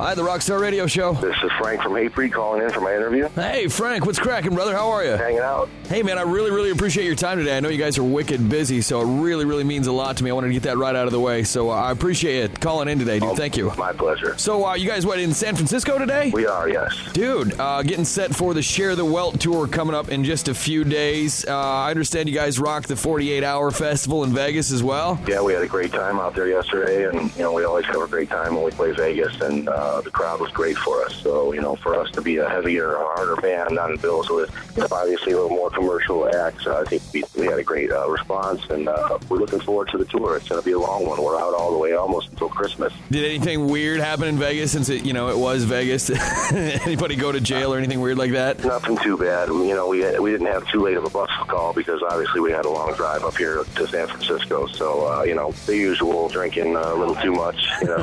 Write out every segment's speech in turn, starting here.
Hi, the Rockstar Radio Show. This is Frank from Hatebreed calling in for my interview. Hey, Frank, what's cracking, brother? How are you? Hanging out. Hey, man, I really appreciate your time today. I know you guys are wicked busy, so it really means a lot to me. I wanted to get that right out of the way, so I appreciate it calling in today, dude. Thank you. My pleasure. So, you guys, in San Francisco today? We are, yes. Dude, getting set for the Share the Wealth tour coming up in just a few days. I understand you guys rock the 48-hour festival in Vegas as well? Yeah, we had a great time out there yesterday, and, we always have a great time when we play Vegas, and the crowd was great for us. So, for us to be a heavier, harder band on the bills with obviously a little more commercial acts, I think we had a great response, and we're looking forward to the tour. It's going to be a long one. We're out all the way almost until Christmas. Did anything weird happen in Vegas since it was Vegas? Anybody go to jail or anything weird like that? Nothing too bad. We didn't have too late of a bus call because obviously we had a long drive up here to San Francisco. So, the usual, drinking a little too much,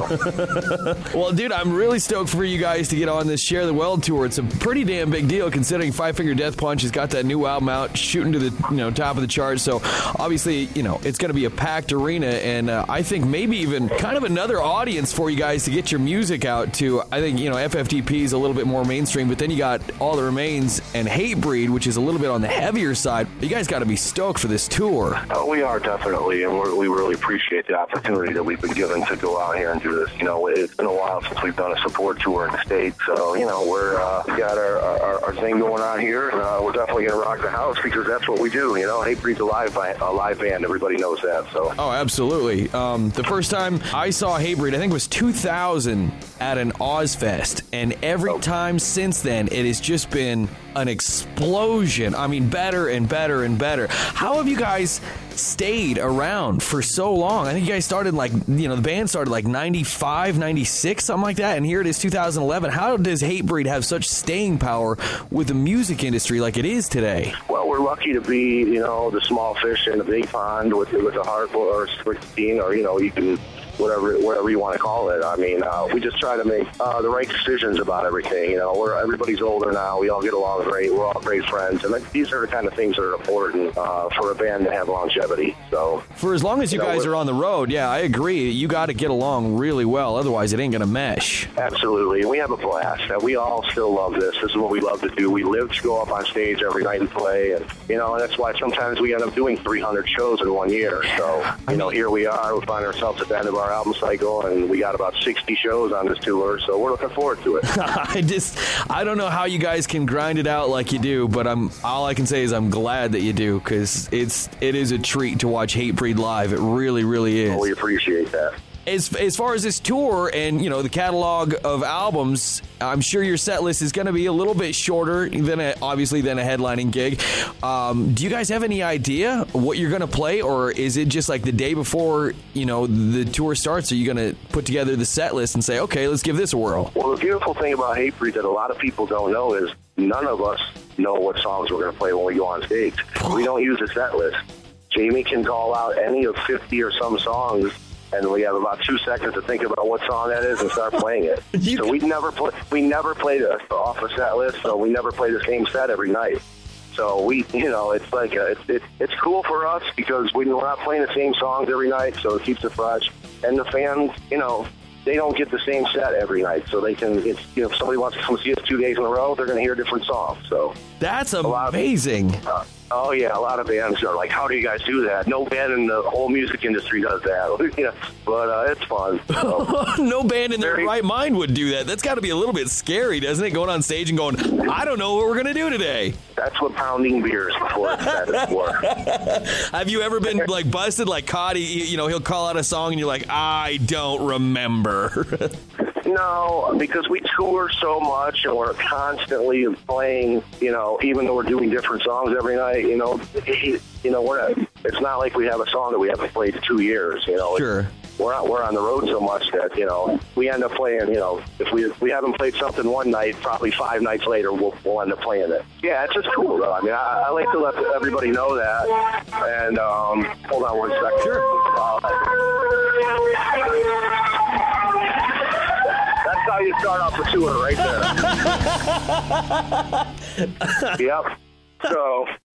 Well, dude, I'm really stoked for you guys to get on this Share the Wealth tour. It's a pretty damn big deal considering Five Finger Death Punch has got that new album out, shooting to the top of the charts. So obviously, it's going to be a packed arena, and I think maybe even kind of another audience for you guys to get your music out to. I think FFDP is a little bit more mainstream, but then you got All That Remains and Hatebreed, which is a little bit on the heavier side. You guys got to be stoked for this tour. We are definitely, and we really appreciate the opportunity that we've been given to go out here and do this. It's been a while since we've done a support tour in the States, so we're got our thing going on here, and we're definitely going to rock the house because that's what we do. Hatebreed's a live band. Everybody knows that. So. Oh, absolutely. The first time I saw Hatebreed, I think it was 2000 at an Ozfest, and every time since then, it has just been an explosion. I mean, better and better and better. How have you guys stayed around for so long? I think you guys started the band started 95, 96, something like that, and here it is 2011. How does Hatebreed have such staying power with the music industry like it is today? Well, we're lucky to be, the small fish in the big pond with the heart or 16, or, you can whatever you want to call it. I mean, we just try to make the right decisions about everything. Everybody's older now. We all get along great. We're all great friends, and these are the kind of things that are important for a band to have longevity. So, for as long as you guys are on the road, yeah, I agree. You got to get along really well, otherwise it ain't gonna mesh. Absolutely, we have a blast. We all still love this. This is what we love to do. We live to go up on stage every night and play, and and that's why sometimes we end up doing 300 shows in 1 year. So, here we are. We find ourselves at the end of our album cycle, and we got about 60 shows on this tour, so we're looking forward to it. I don't know how you guys can grind it out like you do, but all I can say is I'm glad that you do, because it is a treat to watch Hatebreed live. It really is. Oh, we appreciate that. As far as this tour and, the catalog of albums, I'm sure your set list is going to be a little bit shorter than a headlining gig. Do you guys have any idea what you're going to play, or is it just like the day before, the tour starts? Are you going to put together the set list and say, okay, let's give this a whirl? Well, the beautiful thing about Hatebreed that a lot of people don't know is none of us know what songs we're going to play when we go on stage. We don't use a set list. Jamie can call out any of 50 or some songs, and we have about 2 seconds to think about what song that is and start playing it. So we never played off a set list, so we never play the same set every night. So we, it's like it's cool for us because we're not playing the same songs every night, so it keeps it fresh. And the fans, they don't get the same set every night, so they can. If somebody wants to come see us 2 days in a row, they're going to hear different songs. So that's amazing. Oh, yeah, a lot of bands are like, how do you guys do that? No band in the whole music industry does that. But it's fun. So. No band in their right mind would do that. That's got to be a little bit scary, doesn't it? Going on stage and going, I don't know what we're going to do today. That's what pounding beers before it's set is for. Have you ever been busted like Cotty? He'll call out a song and you're like, I don't remember. No, because we tour so much and we're constantly playing, even though we're doing different songs every night, it's not like we have a song that we haven't played in 2 years, Sure. We're on the road so much that, we end up playing, if we haven't played something one night, probably 5 nights later, we'll end up playing it. Yeah, it's just cool, though. I mean, I like to let everybody know that. And, hold on 1 second. Sure. That's how you start off a tour right there. Yep. So